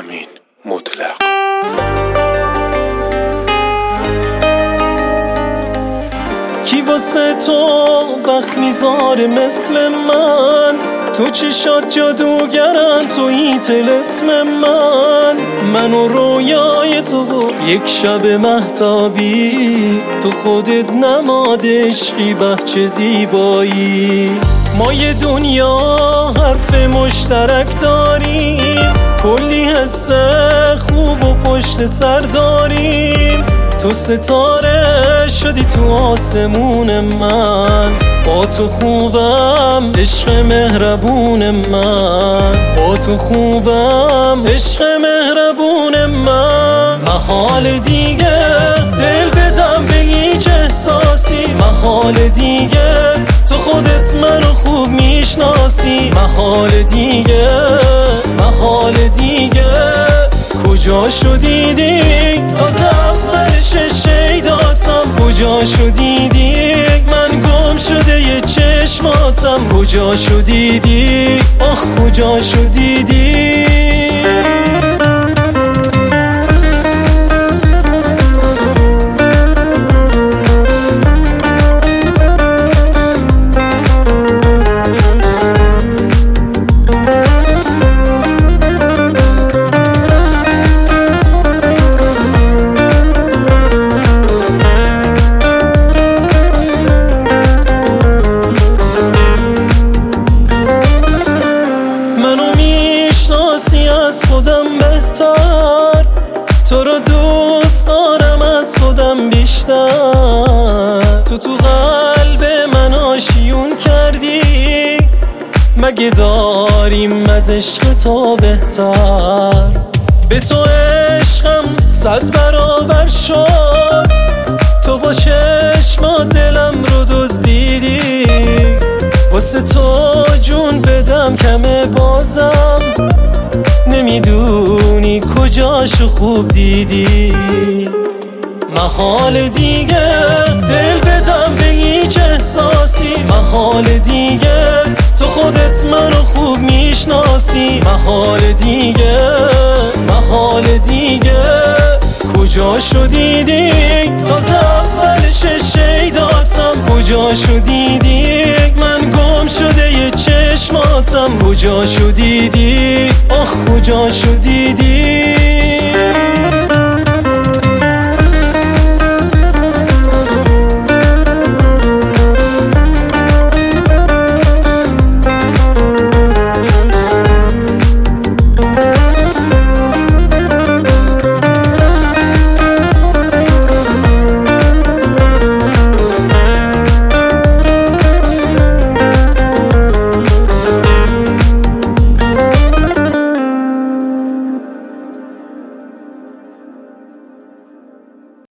امین مطلق. کی واسه تو وقت میذاره مثل من؟ تو چشات جادوگرن، تویی طلسم من و رویای تو و یک شب مهتابی. تو خودت نماد عشقی، چه زیبایی. ما یه دنیا حرف مشترک داریم، کلی حس خوب و پشت سر داریم. تو ستاره شدی تو آسمون من، با تو خوبم عشق مهربون من، با تو خوبم عشق مهربون من. محال دیگه دل بدم به هیچ احساسی، محال دیگه تو خودت منو خوب میشناسی. محال دیگه، محال دیگه کجا شدیدی؟ تازه اولش شیداتم کجا شدیدی؟ من گم شده یه چشماتم کجا شدیدی؟ آخ کجا شدیدی؟ از خودم بهتر، تو رو دوست دارم از خودم بیشتر. تو قلب من آشیون کردی، مگه داریم از عشق تو بهتر؟ به تو عشقم 100 برابر شد، تو با چشمات دلم رو دزدیدی. واسه تو جون بدم کمه بازم، نمیدونی کجاشو خوب دیدی. محال دیگه دل بدم به هیچ احساسی، محال دیگه تو خودت منو خوب میشناسی. محال دیگه، محال دیگه کجا شدیدی؟ تازه اولش شیداتم کجا شدیدی؟ من گم شده یه چشماتم کجا شدیدی؟ آخ کجا شدیدی؟